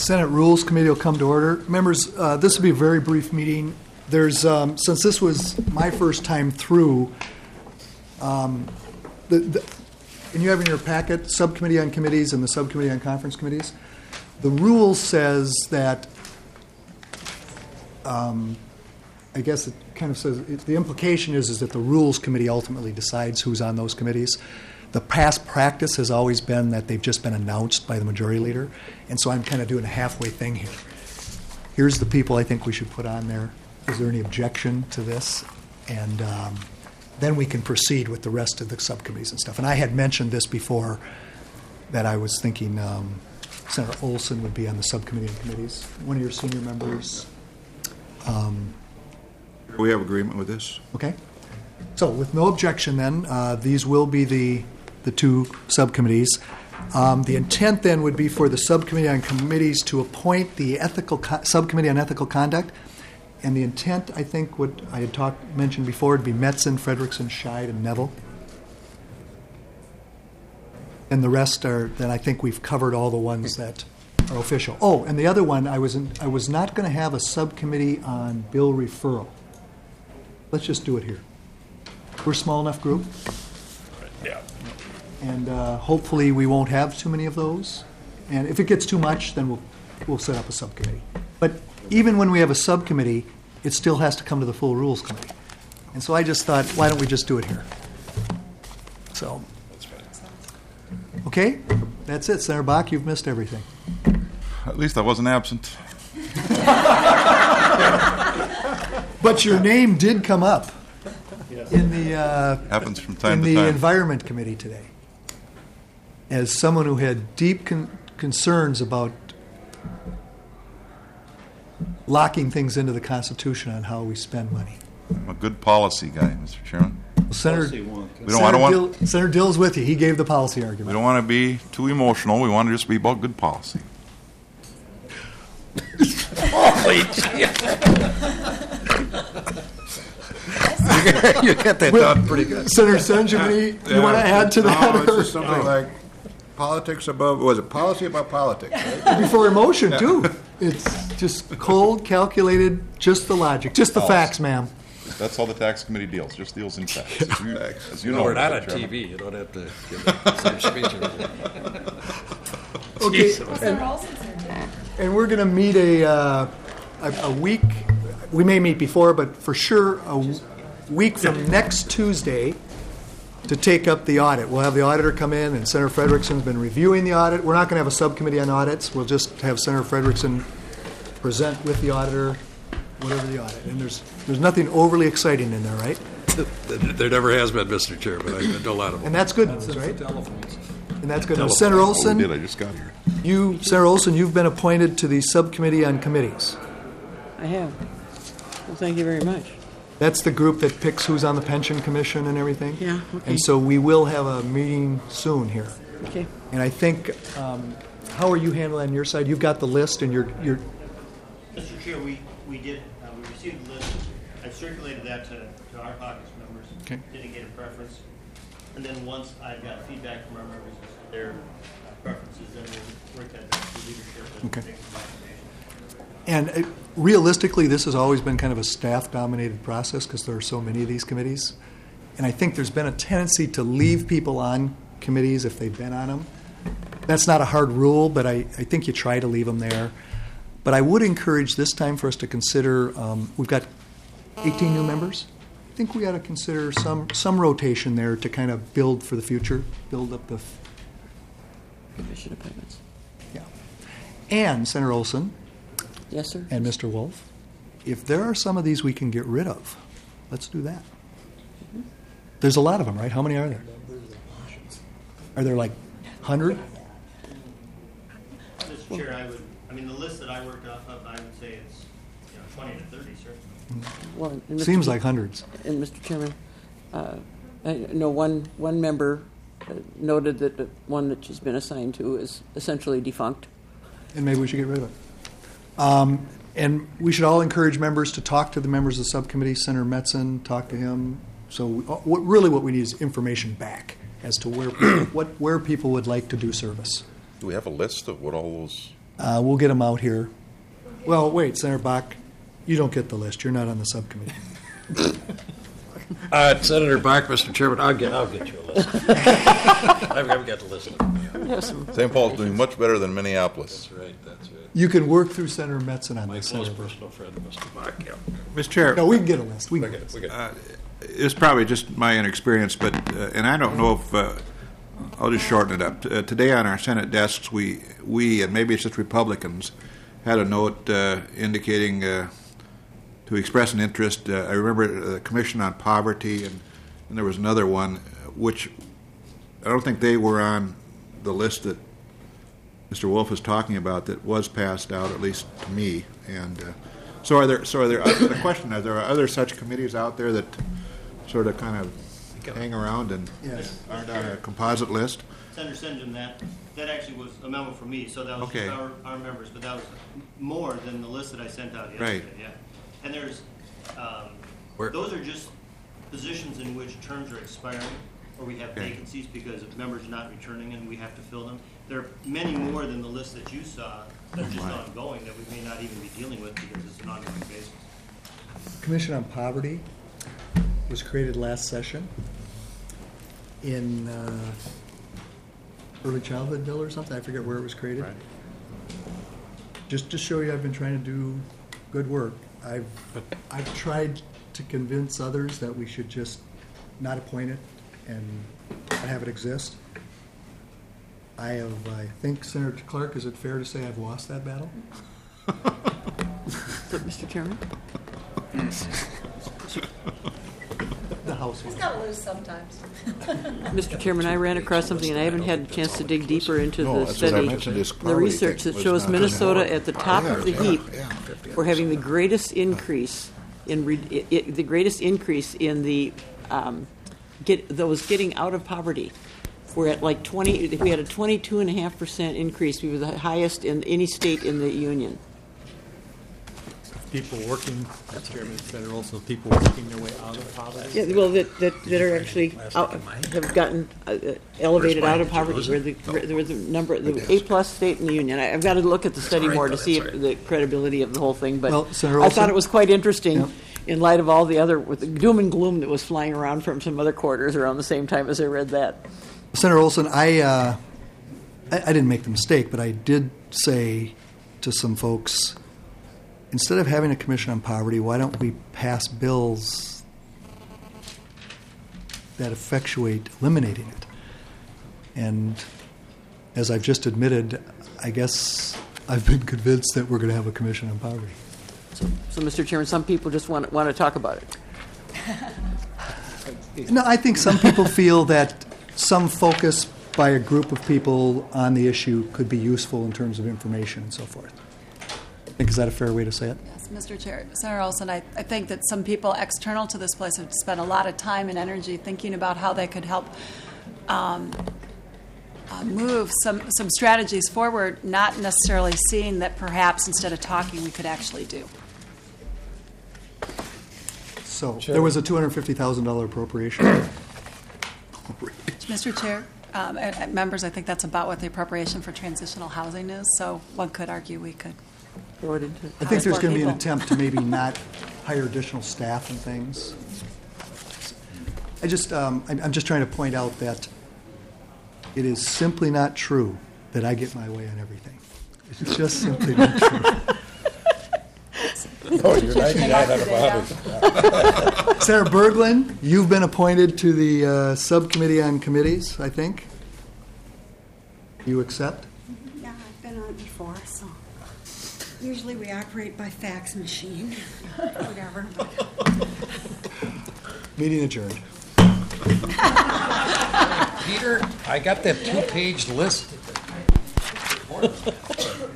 Senate Rules Committee will come to order. Members, this will be a very brief meeting. There's, since this was my first time through, and you have in your packet Subcommittee on Committees and the Subcommittee on Conference Committees. The rule says that, I guess it kind of says, the implication is that the Rules Committee ultimately decides who's on those committees. The past practice has always been that they've just been announced by the majority leader, and so I'm kind of doing a halfway thing here. Here's the people I think we should put on there. Is there any objection to this? And then we can proceed with the rest of the subcommittees and stuff. And I had mentioned this before, that I was thinking Senator Olson would be on the subcommittee and committees. One of your senior members. We have agreement with this. Okay. So with no objection then, these will be the two subcommittees. The intent then would be for the subcommittee on committees to appoint the subcommittee on ethical conduct. And the intent, I think, what I had mentioned before, would be Metzen, Frederickson, Scheid, and Neville. And the rest are, then I think we've covered all the ones that are official. Oh, and the other one, I was not going to have a subcommittee on bill referral. Let's just do it here. We're a small enough group. Yeah. And hopefully we won't have too many of those. And if it gets too much, then we'll set up a subcommittee. But even when we have a subcommittee, it still has to come to the full Rules Committee. And so I just thought, why don't we just do it here? So, okay, that's it. Senator Bach, you've missed everything. At least I wasn't absent. But your name did come up in the Happens from time in to the time. Environment Committee today, as someone who had deep concerns about locking things into the Constitution on how we spend money. I'm a good policy guy, Mr. Chairman. Well, Senator Dill's with you. He gave the policy We argument. don't want to be too emotional. We want to just be about good policy. You got that down pretty good. Senator Sanjamini, you want to add to that? No, it's just something like politics above, was it policy about politics, right? Before emotion, too. It's just cold, calculated, just the logic, just the facts, ma'am. That's how the tax committee deals. Just deals in facts. As you know, We're not on Mr. Chairman. TV. You don't have to give the same speech. Okay, and we're going to meet a week. We may meet before, but for sure a week from next Tuesday to take up the audit. We'll have the auditor come in, and Senator Frederickson's been reviewing the audit. We're not going to have a subcommittee on audits. We'll just have Senator Frederickson present with the auditor whatever the audit. And there's nothing overly exciting in there, right? There never has been, Mr. Chairman. I know a lot of them. And that's good news, right? And that's good news. Telephone. Senator Oh, we Olson, did. I just got here. Senator Olson, you've been appointed to the subcommittee on committees. I have. Well, thank you very much. That's the group that picks who's on the pension commission and everything. Yeah, okay. And so we will have a meeting soon here. Okay. And I think, how are you handling on your side? You've got the list, and you're. Mr. Chair, we did. We received the list. I circulated that to our caucus members. Okay. Didn't get a preference. And then once I got feedback from our members as to their preferences, then we'll work that back to leadership and Okay. make some recommendations. And realistically, this has always been kind of a staff-dominated process because there are so many of these committees. And I think there's been a tendency to leave people on committees if they've been on them. That's not a hard rule, but I think you try to leave them there. But I would encourage this time for us to consider, we've got 18 new members. I think we ought to consider some rotation there to kind of build for the future, build up the... Commission appointments. Yeah. And Senator Olson Yes, sir. and Mr. Wolf, if there are some of these we can get rid of, let's do that. There's a lot of them, right? How many are there? Are there like 100? Mr. Chair, the list that I worked off of, I would say it's 20 to 30, sir. Well, and Mr. Seems like hundreds. And Mr. Chairman, I know one member noted that the one that she's been assigned to is essentially defunct. And maybe we should get rid of it. And we should all encourage members to talk to the members of the subcommittee. Senator Metzen, talk to him. So what we need is information back as to where people would like to do service. Do we have a list of what all those? We'll get them out here. Well, wait, Senator Bach, you don't get the list. You're not on the subcommittee. Senator Bach, Mr. Chairman, I'll get you a list. I've got the list. Yes, some- St. Paul's doing much better than Minneapolis. That's right, that's right. You can work through Senator Metzen on My this. close Senator. personal friend, Mr. Bach, yeah. Mr. Chair. No, we can get a list. We can get a list. We got It's probably just my inexperience, but and I don't know if I'll just shorten it up. Today on our Senate desks, we and maybe it's just Republicans had a note indicating to express an interest. I remember the Commission on Poverty, and there was another one which I don't think they were on the list that Mr. Wolf is talking about that was passed out, at least to me. And so are there? The question: are there other such committees out there that sort of kind of hang around and Yes. aren't on a composite list? Senator Senjum, that actually was a memo from me, so that was Okay. just our members, but that was more than the list that I sent out yesterday. Right. Yeah, and there's Where- those are just positions in which terms are expiring, or we have Okay. vacancies because of members not returning and we have to fill them. There are many more than the list that you saw that are just ongoing that we may not even be dealing with because it's an ongoing basis. Commission on Poverty was created last session in early childhood bill or something. I forget where it was created. Just to show you, I've been trying to do good work. I've tried to convince others that we should just not appoint it and not have it exist. I think, Senator Clark, is it fair to say I've lost that battle? Mr. Chairman? The House. It's got to lose sometimes. Mr. Chairman, I ran across something, and I haven't had a chance to dig deeper into No, the that's what I study, mentioned, this the Crowley research thing that was shows not Minnesota at the top of the heap Yeah. for having the greatest increase in the those getting out of poverty. We're at like 20. We had a 22.5% increase. We were the highest in any state in the union. People working, Mr. Chairman, Senator Olson, people working their way out of poverty. Yeah, well, that are actually have gotten elevated out of poverty. There was a number, the A+ state in the union. I've got to look at the study more to see if the credibility of the whole thing. But Well, Senator I thought Olson? it was quite interesting Yep. in light of all the other with the doom and gloom that was flying around from some other quarters around the same time as I read that. Senator Olson, I didn't make the mistake, but I did say to some folks, instead of having a commission on poverty, why don't we pass bills that effectuate eliminating it? And as I've just admitted, I guess I've been convinced that we're going to have a commission on poverty. So, Mr. Chairman, some people just want to talk about it. No, I think some people feel that some focus by a group of people on the issue could be useful in terms of information and so forth. I think, is that a fair way to say it? Yes, Mr. Chair. Senator Olson, I think that some people external to this place have spent a lot of time and energy thinking about how they could help move some strategies forward, not necessarily seeing that perhaps instead of talking we could actually do. So there was a $250,000 appropriation. Mr. Chair, and members, I think that's about what the appropriation for transitional housing is, so one could argue we could. Throw it into. I think there's going to be an people. attempt to maybe not hire additional staff and things. I'm just trying to point out that it is simply not true that I get my way on everything. It's just simply not true. Oh, you're 99 out of 100. Senator Berglund, you've been appointed to the subcommittee on committees, I think. You accept? Yeah, I've been on it before, so usually we operate by fax machine, whatever. Meeting adjourned. Peter, I got that 2-page list.